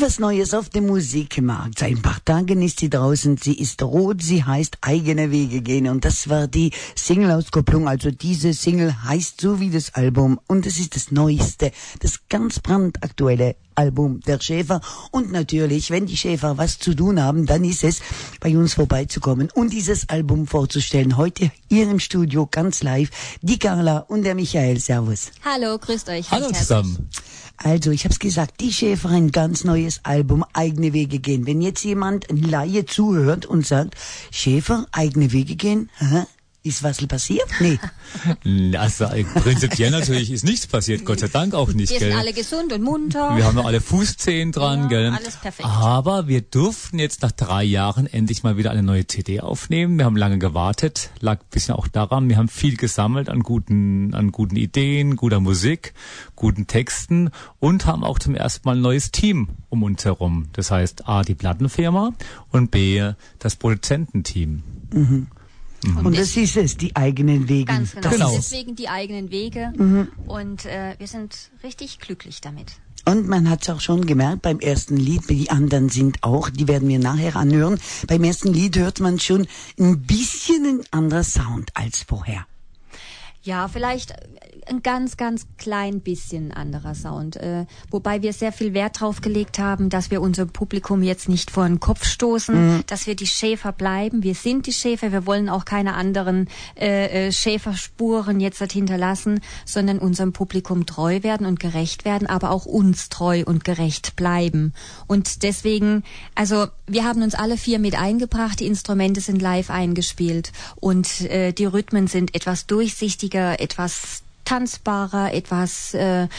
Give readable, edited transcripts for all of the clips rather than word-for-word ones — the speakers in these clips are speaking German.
Etwas Neues auf dem Musikmarkt. Seit ein paar Tagen ist sie draußen. Sie ist rot. Sie heißt Eigene Wege gehen. Und das war die Single-Auskopplung. Also diese Single heißt so wie das Album. Und es ist das Neueste, das ganz brandaktuelle Album der Schäfer. Und natürlich, wenn die Schäfer was zu tun haben, dann ist es, bei uns vorbeizukommen und dieses Album vorzustellen. Heute hier im Studio ganz live die Carla und der Michael. Servus. Hallo, grüßt euch. Hallo zusammen. Also, ich hab's gesagt, die Schäfer, ein ganz neues Album, Eigene Wege gehen. Wenn jetzt jemand, ein Laie, zuhört und sagt, Schäfer, eigene Wege gehen, ist was passiert? Nee. Also prinzipiell natürlich ist nichts passiert, Gott sei Dank auch nicht, wir gell? sind alle gesund und munter. Wir haben noch alle Fußzehen dran, ja, gell? Alles perfekt. Aber wir durften jetzt nach 3 Jahren endlich mal wieder eine neue CD aufnehmen. Wir haben lange gewartet, lag ein bisschen auch daran. Wir haben viel gesammelt an guten Ideen, guter Musik, guten Texten und haben auch zum ersten Mal ein neues Team um uns herum. Das heißt A, die Plattenfirma und B, das Produzententeam. Mhm. Und das ist es, die eigenen Wege. Ganz genau. Genau. Deswegen die eigenen Wege. Und wir sind richtig glücklich damit. Und man hat's auch schon gemerkt beim ersten Lied, die anderen sind auch, die werden wir nachher anhören. Beim ersten Lied hört man schon ein bisschen ein anderer Sound als vorher. Ja, vielleicht ein ganz, ganz klein bisschen anderer Sound. Wobei wir sehr viel Wert drauf gelegt haben, dass wir unser Publikum jetzt nicht vor den Kopf stoßen, dass wir die Schäfer bleiben. Wir sind die Schäfer, wir wollen auch keine anderen Schäferspuren jetzt dort hinterlassen, sondern unserem Publikum treu werden und gerecht werden, aber auch uns treu und gerecht bleiben. Und deswegen, also wir haben uns alle 4 mit eingebracht, die Instrumente sind live eingespielt und die Rhythmen sind etwas durchsichtiger, etwas tanzbarer, etwas,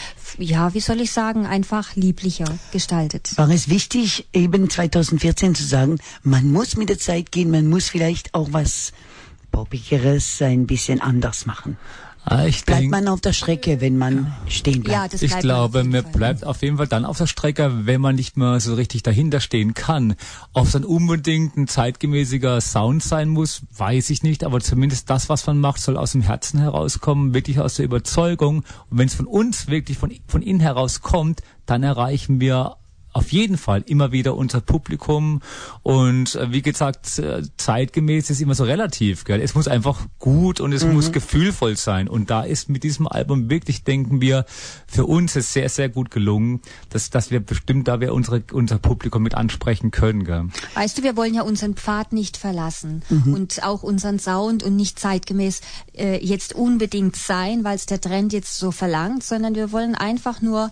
wie soll ich sagen, einfach lieblicher gestaltet. War es wichtig, eben 2014 zu sagen, man muss mit der Zeit gehen, man muss vielleicht auch was Poppigeres ein bisschen anders machen? Bleibt man auf der Strecke, wenn man stehen bleibt? Ja, das ich bleibt glaube, man man bleibt auf jeden Fall dann auf der Strecke, wenn man nicht mehr so richtig dahinter stehen kann. Ob es dann unbedingt ein zeitgemäßiger Sound sein muss, weiß ich nicht, aber zumindest das, was man macht, soll aus dem Herzen herauskommen, wirklich aus der Überzeugung. Und wenn es von uns wirklich von innen heraus kommt, dann erreichen wir auf jeden Fall immer wieder unser Publikum und wie gesagt, zeitgemäß ist immer so relativ, gell? Es muss einfach gut und es muss gefühlvoll sein und da ist mit diesem Album wirklich, denken wir, für uns ist sehr, sehr gut gelungen, dass wir bestimmt da wir unser Publikum mit ansprechen können, gell? Weißt du, wir wollen ja unseren Pfad nicht verlassen und auch unseren Sound und nicht zeitgemäß jetzt unbedingt sein, weil es der Trend jetzt so verlangt, sondern wir wollen einfach nur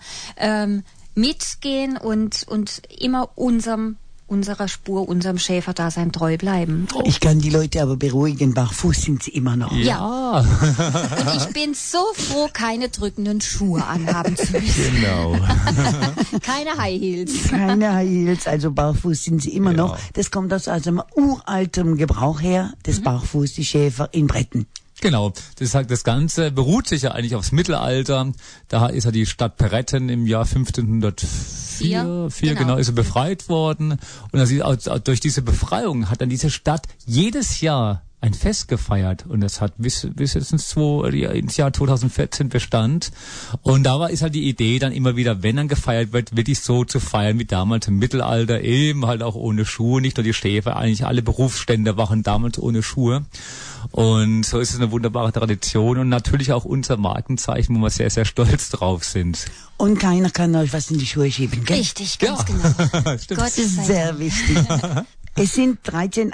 mitgehen und immer unserer Spur, unserem Schäferdasein treu bleiben. Ich kann die Leute aber beruhigen, barfuß sind sie immer noch. Ja. Und ich bin so froh, keine drückenden Schuhe anhaben zu müssen. Genau. Keine High Heels. Keine High Heels, also barfuß sind sie immer noch. Das kommt aus einem uraltem Gebrauch her, des Barfuß, die Schäfer in Bretten. Genau, das Ganze beruht sich ja eigentlich aufs Mittelalter. Da ist ja die Stadt Peretten im Jahr 1504 genau, ist sie befreit worden. Und durch diese Befreiung hat dann diese Stadt jedes Jahr ein Fest gefeiert und das hat bis jetzt ins Jahr 2014 Bestand. Und da ist halt die Idee dann immer wieder, wenn dann gefeiert wird, wirklich so zu feiern wie damals im Mittelalter, eben halt auch ohne Schuhe, nicht nur die Schäfer, eigentlich alle Berufsstände waren damals ohne Schuhe. Und so ist es eine wunderbare Tradition und natürlich auch unser Markenzeichen, wo wir sehr, sehr stolz drauf sind. Und keiner kann euch was in die Schuhe schieben, gell? Richtig, ganz genau. Stimmt. Das ist sehr wichtig. Es sind 13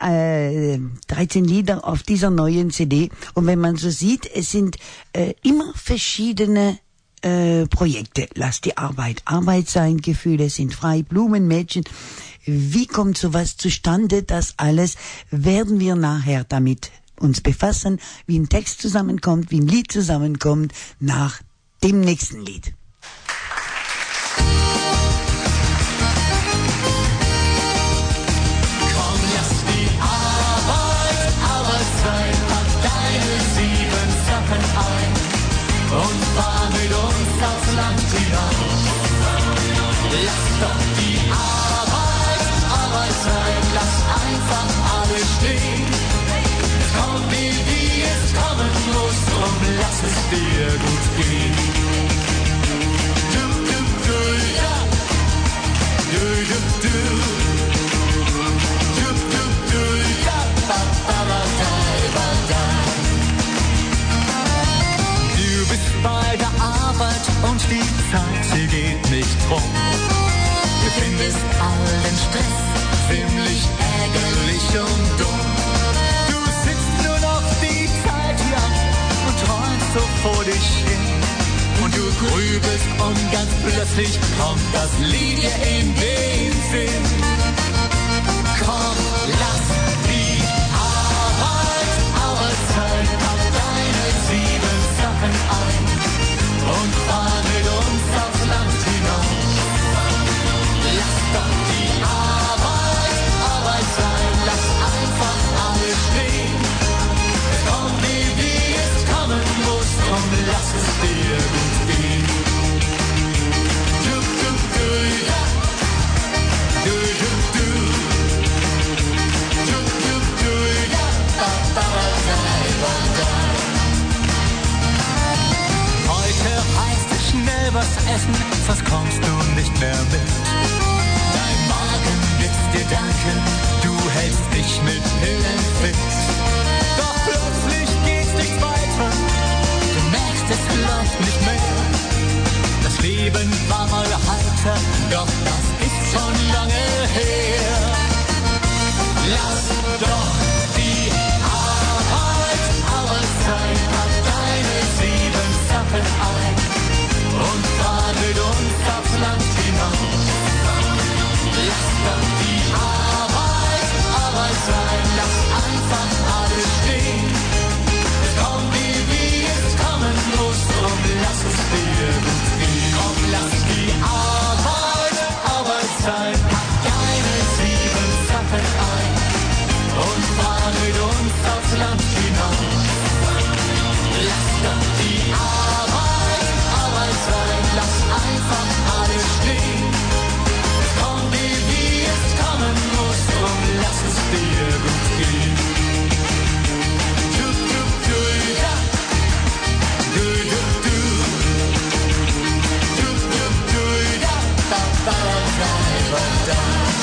Lieder auf dieser neuen CD und wenn man so sieht, es sind immer verschiedene Projekte. Lass die Arbeit sein, Gefühle sind frei, Blumen, Mädchen. Wie kommt sowas zustande? Das alles werden wir nachher damit uns befassen, wie ein Text zusammenkommt, wie ein Lied zusammenkommt, nach dem nächsten Lied. Und fahr mit uns aufs Land hinaus. Lass doch die Arbeit sein, lass einfach alles stehen. Es kommt wie es kommen muss, drum lass es dir gut gehen. Du, ja. Du, dich hin. Und du grübelst und ganz plötzlich kommt das Lied dir in den Sinn. Komm, lass die Arbeitszeit auf deine 7 Sachen ein und fahr mit uns aufs Land hinaus. Lass doch die Arbeit sein, lass einfach alles stehen. Es kommt wie es kommen muss, drum lass es dir gut gehen. Du, du, du, ja. Du, du, du. Du, du, du, ja. Ba, ba, ba, ba, ba. Heute heißt es schnell was essen, sonst kommst du nicht mehr mit. Dein Magen wird's dir danken, du hältst dich mit Pillen fit. Doch plötzlich geht's nicht weiter, du merkst, es läuft nicht mehr. Das Leben war mal heiter, doch das ist schon lange her. Lass doch die Arbeit sein, pack deine 7 Sachen ein und fahr mit uns aufs Land hinaus. Lass doch die Arbeit sein, lass einfach alles stehen. Es kommt wie es kommen muss, drum lass es dir gut gehen. Komm, lass die Arbeit sein, pack deine 7 Sachen ein und fahr mit uns aufs Land hinaus. Lass doch die Arbeit sein, lass einfach alles stehen. Es kommt wie es kommen muss, drum lass es dir gut gehen. Du, du, du, ja. Du, du, du. Du, du, du, ja. Ba, ba, ba, ba, ba.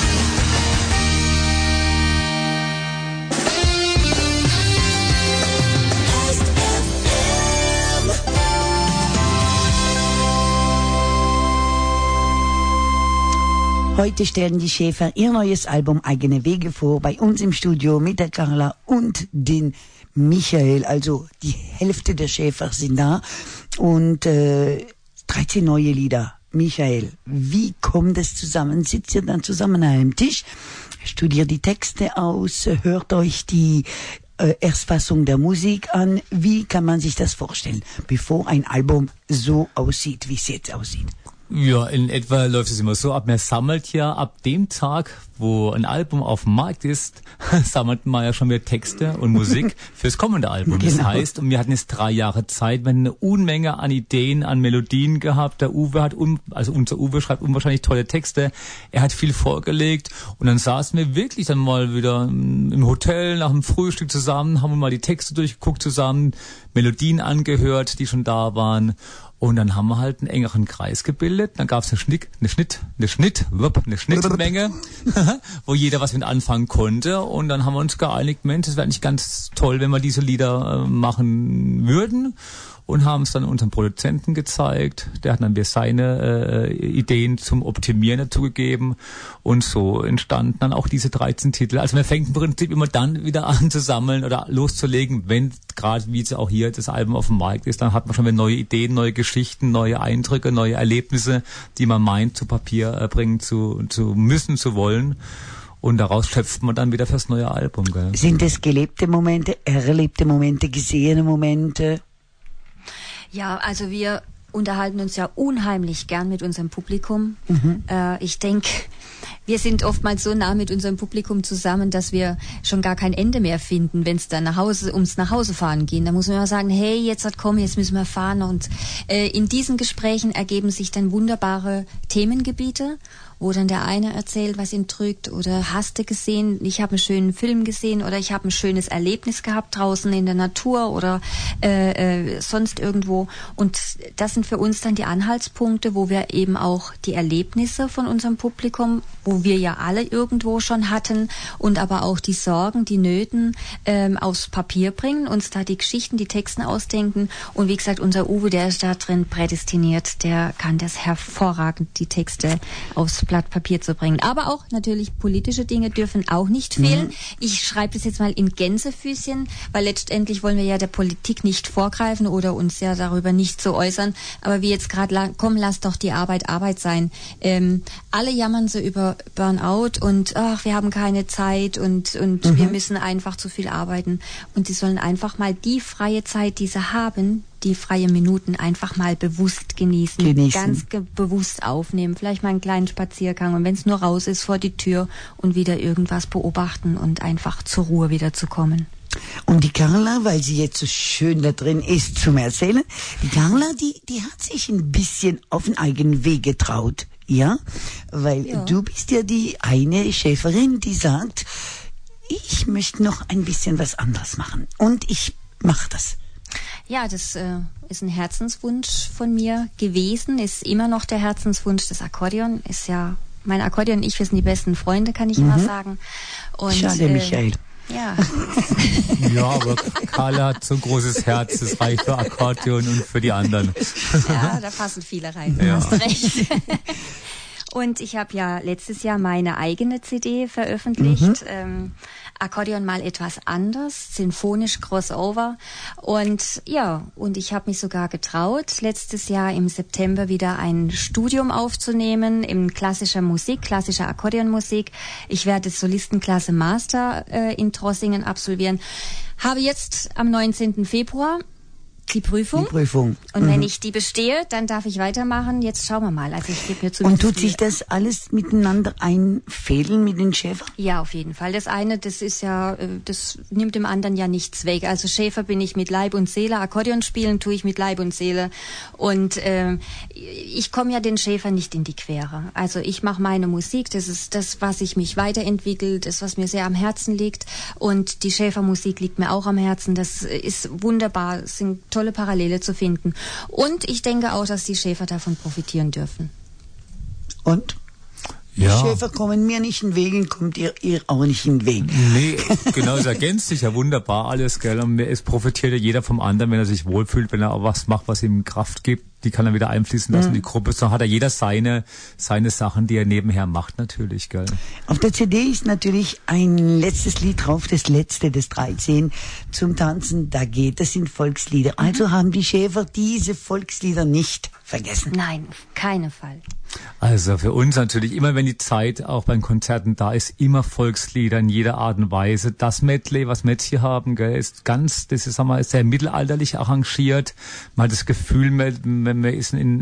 Heute stellen die Schäfer ihr neues Album Eigene Wege vor, bei uns im Studio mit der Carla und den Michael. Also die Hälfte der Schäfer sind da und 13 neue Lieder. Michael, wie kommt es zusammen? Sitzt ihr dann zusammen an einem Tisch, studiert die Texte aus, hört euch die Erstfassung der Musik an? Wie kann man sich das vorstellen, bevor ein Album so aussieht, wie es jetzt aussieht? Ja, in etwa läuft es immer so ab. Man sammelt ja ab dem Tag, wo ein Album auf dem Markt ist, sammelt man ja schon wieder Texte und Musik fürs kommende Album. Genau. Das heißt, und wir hatten jetzt 3 Jahre Zeit, wir hatten eine Unmenge an Ideen, an Melodien gehabt. Der Uwe hat, unser Uwe schreibt unwahrscheinlich tolle Texte. Er hat viel vorgelegt und dann saßen wir wirklich dann mal wieder im Hotel nach dem Frühstück zusammen, haben wir mal die Texte durchgeguckt zusammen, Melodien angehört, die schon da waren. Und dann haben wir halt einen engeren Kreis gebildet. Dann gab es eine Schnittmenge, wo jeder was mit anfangen konnte. Und dann haben wir uns geeinigt, Mensch, das wäre eigentlich ganz toll, wenn wir diese Lieder machen würden. Und haben es dann unserem Produzenten gezeigt. Der hat dann seine Ideen zum Optimieren dazugegeben. Und so entstanden dann auch diese 13 Titel. Also man fängt im Prinzip immer dann wieder an zu sammeln oder loszulegen, wenn gerade wie es auch hier das Album auf dem Markt ist. Dann hat man schon wieder neue Ideen, neue Geschichten, neue Eindrücke, neue Erlebnisse, die man meint zu Papier bringen zu müssen, zu wollen. Und daraus schöpft man dann wieder fürs neue Album. Gell? Sind es gelebte Momente, erlebte Momente, gesehene Momente? Ja, also wir unterhalten uns ja unheimlich gern mit unserem Publikum. Ich denke, wir sind oftmals so nah mit unserem Publikum zusammen, dass wir schon gar kein Ende mehr finden, wenn es dann ums nach Hause fahren gehen. Da muss man immer sagen, hey, jetzt müssen wir fahren. Und in diesen Gesprächen ergeben sich dann wunderbare Themengebiete, wo dann der eine erzählt, was ihn drückt, oder hast du gesehen, ich habe einen schönen Film gesehen, oder ich habe ein schönes Erlebnis gehabt draußen in der Natur oder sonst irgendwo. Und das sind für uns dann die Anhaltspunkte, wo wir eben auch die Erlebnisse von unserem Publikum, wo wir ja alle irgendwo schon hatten, und aber auch die Sorgen, die Nöten aufs Papier bringen, uns da die Geschichten, die Texten ausdenken. Und wie gesagt, unser Uwe, der ist da drin prädestiniert, der kann das hervorragend, die Texte aufs Blatt Papier zu bringen. Aber auch natürlich politische Dinge dürfen auch nicht fehlen. Ich schreibe das jetzt mal in Gänsefüßchen, weil letztendlich wollen wir ja der Politik nicht vorgreifen oder uns ja darüber nicht so äußern. Aber wie jetzt gerade, komm, lass doch die Arbeit Arbeit sein. Alle jammern so über Burnout und ach, wir haben keine Zeit und wir müssen einfach zu viel arbeiten. Und sie sollen einfach mal die freie Zeit, die sie haben, die freie Minuten einfach mal bewusst genießen. Ganz bewusst aufnehmen. Vielleicht mal einen kleinen Spaziergang und wenn es nur raus ist vor die Tür und wieder irgendwas beobachten und einfach zur Ruhe wieder zu kommen. Und die Carla, weil sie jetzt so schön da drin ist zum Erzählen, die Carla, die hat sich ein bisschen auf den eigenen Weg getraut. Ja? Weil du bist ja die eine Schäferin, die sagt, ich möchte noch ein bisschen was anderes machen. Und ich mache das. Ja, das ist ein Herzenswunsch von mir gewesen, ist immer noch der Herzenswunsch. Das Akkordeon ist ja, mein Akkordeon und ich, wir sind die besten Freunde, kann ich immer sagen. Und, schade, Michael. Ja. Ja, aber Carla hat so ein großes Herz, das reicht für Akkordeon und für die anderen. Ja, da passen viele rein, du hast recht. Und ich habe ja letztes Jahr meine eigene CD veröffentlicht, Akkordeon mal etwas anders, sinfonisch Crossover. Und ja, und ich habe mich sogar getraut, letztes Jahr im September wieder ein Studium aufzunehmen in klassischer Musik, klassischer Akkordeonmusik. Ich werde Solistenklasse Master in Trossingen absolvieren. Habe jetzt am 19. Februar die Prüfung. Und wenn ich die bestehe, dann darf ich weitermachen. Jetzt schauen wir mal. Also ich gebe mir zu. Und tut sich das alles miteinander einfädeln mit den Schäfer? Ja, auf jeden Fall. Das eine, das ist ja, das nimmt dem anderen ja nichts weg. Also Schäfer bin ich mit Leib und Seele, Akkordeon spielen tue ich mit Leib und Seele. Und ich komme ja den Schäfer nicht in die Quere. Also ich mache meine Musik, das ist das, was ich mich weiterentwickelt, das, was mir sehr am Herzen liegt. Und die Schäfermusik liegt mir auch am Herzen. Das ist wunderbar, es sind tolle Parallele zu finden. Und ich denke auch, dass die Schäfer davon profitieren dürfen. Und? Die Schäfer kommen mir nicht in den Weg und kommt ihr auch nicht in den Weg. Nee, genau, es ergänzt sich ja wunderbar alles, gell? Und es profitiert ja jeder vom anderen, wenn er sich wohlfühlt, wenn er auch was macht, was ihm Kraft gibt. Die kann er wieder einfließen lassen in die Gruppe. So hat er jeder seine Sachen, die er nebenher macht, natürlich, gell? Auf der CD ist natürlich ein letztes Lied drauf, das letzte, das 13, zum Tanzen, da geht. Das sind Volkslieder. Also haben die Schäfer diese Volkslieder nicht vergessen. Nein, auf keinen Fall. Also für uns natürlich immer, wenn die Zeit auch bei den Konzerten da ist, immer Volkslieder in jeder Art und Weise. Das Medley, was wir jetzt hier haben, gell, ist ganz, das ist, sagen wir, sehr mittelalterlich arrangiert. Man hat das Gefühl, man ist in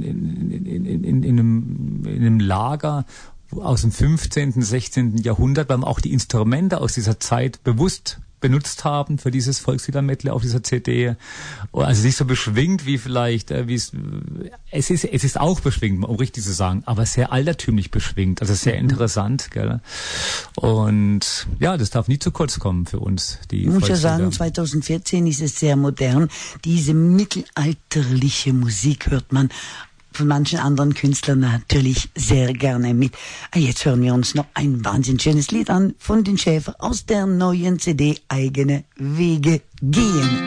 einem Lager aus dem 15., 16. Jahrhundert, weil man auch die Instrumente aus dieser Zeit bewusst benutzt haben für dieses Volkslieder-Medley auf dieser CD. Also nicht so beschwingt wie vielleicht, es ist auch beschwingt, um richtig zu sagen, aber sehr altertümlich beschwingt, also sehr interessant, gell? Und ja, das darf nie zu kurz kommen für uns, die Volkslieder. Ich muss ja sagen, 2014 ist es sehr modern. Diese mittelalterliche Musik hört man von manchen anderen Künstlern natürlich sehr gerne mit. Jetzt hören wir uns noch ein wahnsinnig schönes Lied an von den Schäfer aus der neuen CD Eigene Wege gehen.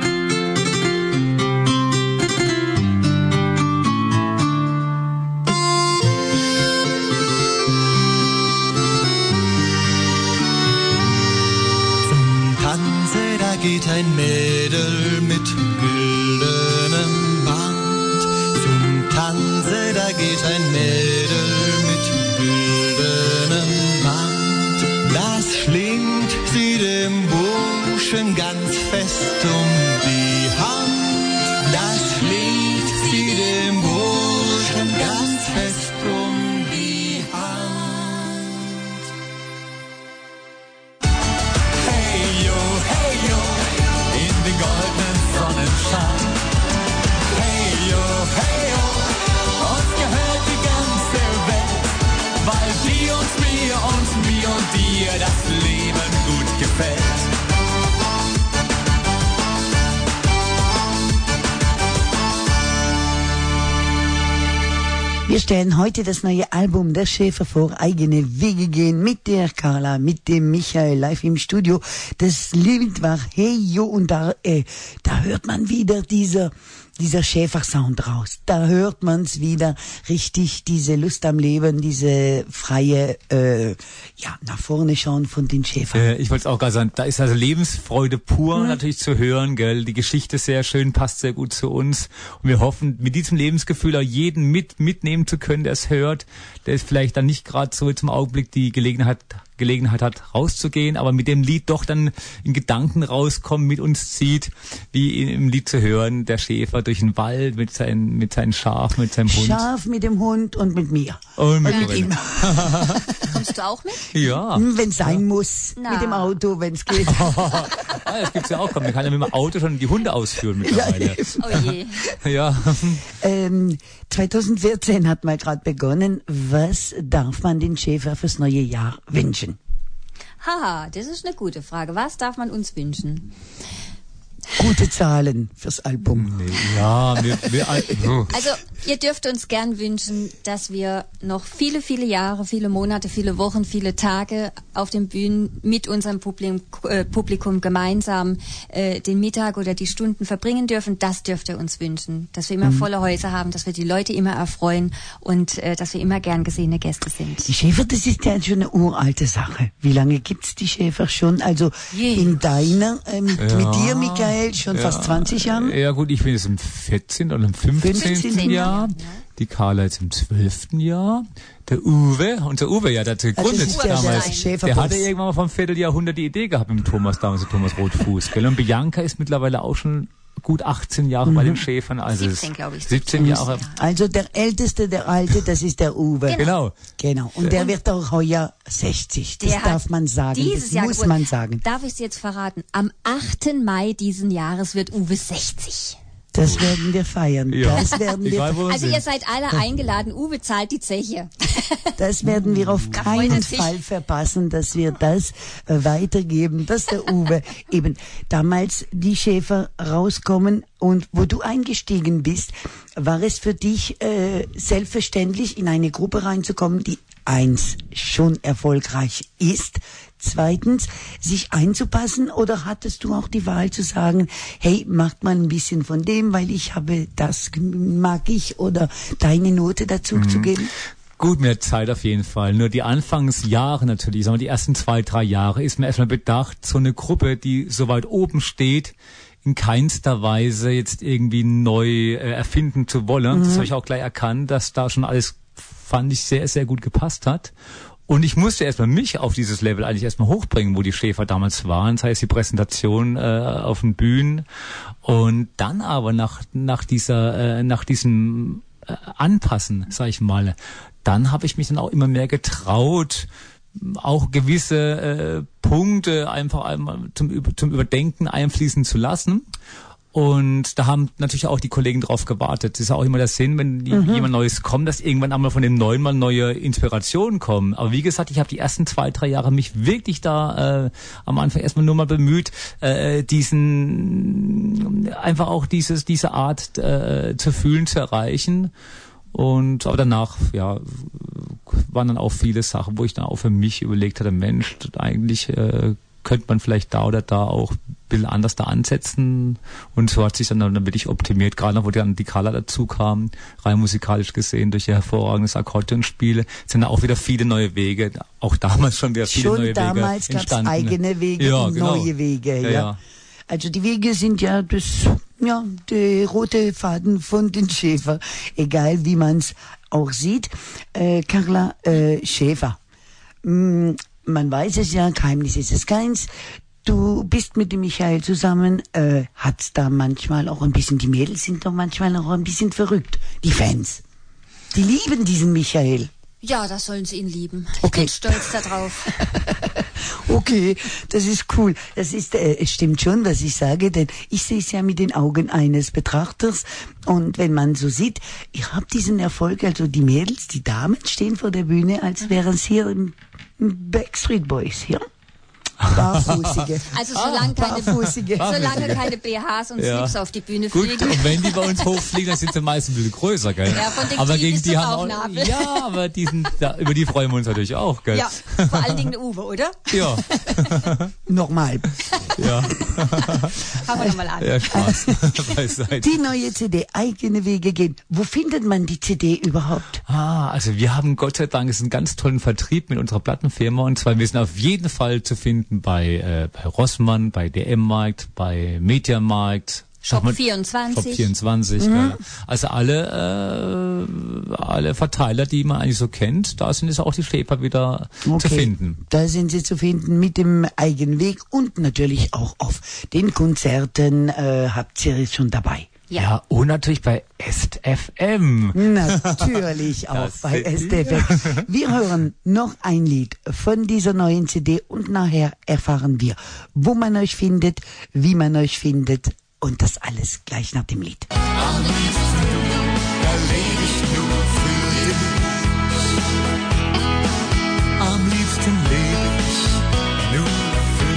Zum Tanze, da geht ein Mädel mit güldenem Band. Zum Tanze, da geht ein Mädel mit güldenem Band. Das schlingt sie dem Burschen ganz fest um die Hand. Das schlingt sie dem Burschen ganz fest um die Hand. Hey yo, in den goldenen Sonnenschein. Hey yo, uns gehört die ganze Welt, weil die uns, mir und dir das Leben gut gefällt. Wir stellen heute das neue Album der Schäfer vor, Eigene Wege gehen, mit der Carla, mit dem Michael live im Studio. Das Lied war Hey Jo, und da hört man wieder dieser dieser Schäfersound raus. Da hört man's wieder richtig, diese Lust am Leben, diese freie, nach vorne schauen von den Schäfern. Ich wollte es auch gerade sagen, da ist also Lebensfreude pur natürlich zu hören, gell? Die Geschichte ist sehr schön, passt sehr gut zu uns. Und wir hoffen, mit diesem Lebensgefühl auch jeden mitnehmen zu können, der es hört, der es vielleicht dann nicht gerade so zum Augenblick die Gelegenheit hat, rauszugehen, aber mit dem Lied doch dann in Gedanken rauskommt, mit uns zieht, wie im Lied zu hören, der Schäfer durch den Wald mit seinen Schaf, mit seinem Hund. Schaf mit dem Hund und mit mir. Und mit ihm. Kommst du auch mit? Ja. Wenn es sein muss, mit dem Auto, wenn es geht. Das gibt's ja auch. Man kann ja mit dem Auto schon die Hunde ausführen mittlerweile. Oh je. Ja. 2014 hat man gerade begonnen. Was darf man den Schäfer fürs neue Jahr wünschen? Haha, das ist eine gute Frage. Was darf man uns wünschen? Gute Zahlen fürs Album. Ja, Also, ihr dürft uns gern wünschen, dass wir noch viele, viele Jahre, viele Monate, viele Wochen, viele Tage auf den Bühnen mit unserem Publikum gemeinsam den Mittag oder die Stunden verbringen dürfen. Das dürft ihr uns wünschen. Dass wir immer volle Häuser haben, dass wir die Leute immer erfreuen und dass wir immer gern gesehene Gäste sind. Die Schäfer, das ist ja schon eine uralte Sache. Wie lange gibt's die Schäfer schon? Also in deiner, mit dir, Michael, schon fast 20 Jahren? Ja gut, ich bin jetzt im 14. oder im 15. Jahr. Die Carla jetzt im 12. Jahr. Der Uwe, unser Uwe, der hat gegründet damals. Der hatte irgendwann mal vom Vierteljahrhundert die Idee gehabt mit dem Thomas damals, der Thomas Rotfuß. Gell? Und Bianca ist mittlerweile auch schon gut 18 Jahre bei den Schäfern. Also 17, glaube ich. 17 Jahre. Also der Älteste, der Alte, das ist der Uwe. Genau. Und der wird auch heuer 60. Das darf man sagen. Das muss man sagen. Darf ich es jetzt verraten? Am 8. Mai diesen Jahres wird Uwe 60. Das werden wir feiern. Ja. Das werden wir. Also ihr seid alle eingeladen. Uwe zahlt die Zeche. Das werden wir auf keinen Fall verpassen, dass wir das weitergeben, dass der Uwe eben damals die Schäfer rauskommen und wo du eingestiegen bist, war es für dich selbstverständlich, in eine Gruppe reinzukommen, die eins schon erfolgreich ist, zweitens sich einzupassen, oder hattest du auch die Wahl zu sagen, hey, macht mal ein bisschen von dem, weil ich habe das, mag ich, oder deine Note dazu zu geben? Gut, mehr Zeit auf jeden Fall. Nur die Anfangsjahre natürlich, sagen wir die ersten 2-3 Jahre, ist mir erstmal bedacht, so eine Gruppe, die so weit oben steht, in keinster Weise jetzt irgendwie neu erfinden zu wollen. Das habe ich auch gleich erkannt, dass da schon alles, fand ich, sehr, sehr gut gepasst hat. Und ich musste erstmal mich auf dieses Level eigentlich erstmal hochbringen, wo die Schäfer damals waren. Das heißt, die Präsentation auf den Bühnen. Und dann aber nach diesem Anpassen, sag ich mal, dann habe ich mich dann auch immer mehr getraut, auch gewisse Punkte einfach einmal zum Überdenken einfließen zu lassen. Und da haben natürlich auch die Kollegen drauf gewartet. Das ist auch immer der Sinn, wenn jemand Neues kommt, dass irgendwann einmal von dem Neuen mal neue Inspirationen kommen. Aber wie gesagt, ich habe die ersten 2-3 Jahre mich wirklich da am Anfang erstmal nur mal bemüht, diese Art zu fühlen, zu erreichen. Aber danach, waren dann auch viele Sachen, wo ich dann auch für mich überlegt hatte, Mensch, eigentlich könnte man vielleicht da oder da auch ein bisschen anders da ansetzen. Und so hat sich dann wirklich optimiert, gerade noch, wo dann die Carla dazu kam, rein musikalisch gesehen, durch ihr hervorragendes Akkordeonspiel, sind da auch wieder viele neue Wege, auch damals schon wieder viele neue Wege entstanden. Schon damals gab es eigene Wege und neue Wege, ja. Also die Wege sind ja der rote Faden von den Schäfer, egal wie man es auch sieht. Carla, Schäfer. Man weiß es ja, Geheimnis ist es keins. Du bist mit dem Michael zusammen, hat's da manchmal auch ein bisschen, die Mädels sind doch manchmal auch ein bisschen verrückt, die Fans. Die lieben diesen Michael. Ja, das sollen sie ihn lieben. Okay. Ich bin stolz darauf. Okay, das ist cool. Das ist, es stimmt schon, was ich sage, denn ich sehe es ja mit den Augen eines Betrachters. Und wenn man so sieht, ihr habt diesen Erfolg, also die Mädels, die Damen stehen vor der Bühne, als wären es hier im Backstreet Boys, ja? Barfußige. Also solange keine BHs und Slips auf die Bühne fliegen. Gut, und wenn die bei uns hochfliegen, dann sind sie meist ein bisschen größer, gell? Ja, von den aber gegen die haben Bauchnabel. Ja, aber über die freuen wir uns natürlich auch, gell? Ja, vor allen Dingen der Uwe, oder? Ja. Nochmal. Ja. Fangen wir nochmal an. Ja, Spaß. Beiseite. Die neue CD, eigene Wege gehen. Wo findet man die CD überhaupt? Also wir haben Gott sei Dank einen ganz tollen Vertrieb mit unserer Plattenfirma, und zwar wir sind auf jeden Fall zu finden bei Rossmann, bei DM-Markt, bei Mediamarkt, Shop 24. Shop 24, ja. Also alle Verteiler, die man eigentlich so kennt, da sind jetzt auch die Schäfer wieder zu finden. Da sind sie zu finden mit dem eigenen Weg und natürlich auch auf den Konzerten habt ihr schon dabei. Ja, und natürlich bei StFM. Natürlich auch bei StFM. Wir hören noch ein Lied von dieser neuen CD und nachher erfahren wir, wo man euch findet, wie man euch findet. Und das alles gleich nach dem Lied. Am liebsten erlebe ich nur für dich. Am liebsten lebe ich nur für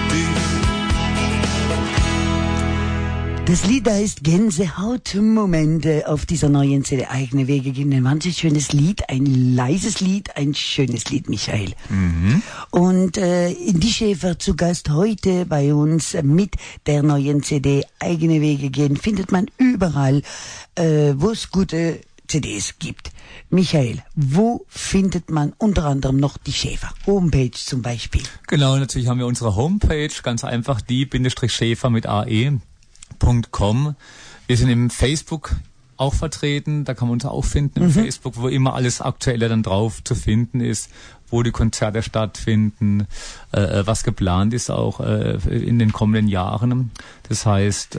dich. Das Lied heißt Gänsehautmomente auf dieser neuen CD eigene Wege gehen. Ein wahnsinnig schönes Lied, ein leises Lied, ein schönes Lied, Michael. Und die Schäfer zu Gast heute bei uns mit der neuen CD eigene Wege gehen findet man überall, wo es gute CDs gibt. Michael, wo findet man unter anderem noch die Schäfer? Homepage zum Beispiel. Genau, natürlich haben wir unsere Homepage, ganz einfach die-schäfer mit ae.com. Wir sind im Facebook auch vertreten, da kann man uns auch finden im Facebook, wo immer alles Aktuelle dann drauf zu finden ist, wo die Konzerte stattfinden, was geplant ist auch in den kommenden Jahren. Das heißt,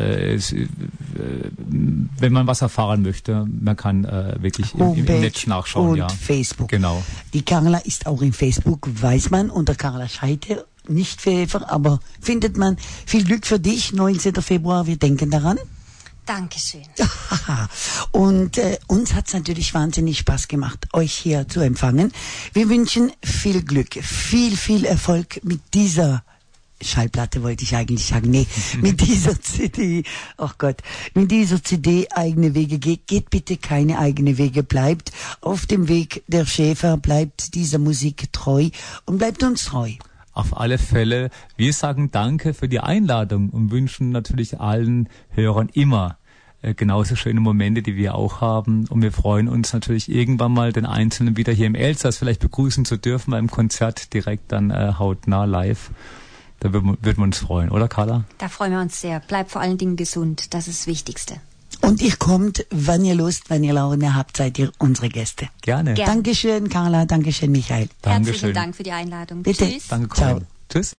wenn man was erfahren möchte, man kann wirklich im Netz nachschauen. Und ja. Facebook. Genau. Die Carla ist auch in Facebook, weiß man, unter Carla Scheite, nicht Pfeffer, aber findet man. Viel Glück für dich, 19. Februar, wir denken daran. Dankeschön. Und uns hat's natürlich wahnsinnig Spaß gemacht, euch hier zu empfangen. Wir wünschen viel Glück, viel Erfolg mit dieser Schallplatte, wollte ich eigentlich sagen. Nee, mit dieser CD. Ach Gott, mit dieser CD eigene Wege geht bitte keine eigene Wege, bleibt auf dem Weg der Schäfer, bleibt dieser Musik treu und bleibt uns treu. Auf alle Fälle, wir sagen Danke für die Einladung und wünschen natürlich allen Hörern immer genauso schöne Momente, die wir auch haben. Und wir freuen uns natürlich irgendwann mal den Einzelnen wieder hier im Elsass vielleicht begrüßen zu dürfen beim Konzert direkt dann hautnah live. Da würden wir uns freuen, oder Carla? Da freuen wir uns sehr. Bleibt vor allen Dingen gesund, das ist das Wichtigste. Und ihr kommt, wann ihr Lust, wann ihr Laune habt, seid ihr unsere Gäste. Gerne. Gerne. Dankeschön, Carla. Dankeschön, Michael. Dankeschön. Herzlichen Dank für die Einladung. Bitte. Tschüss. Danke, Ciao. Colin. Tschüss.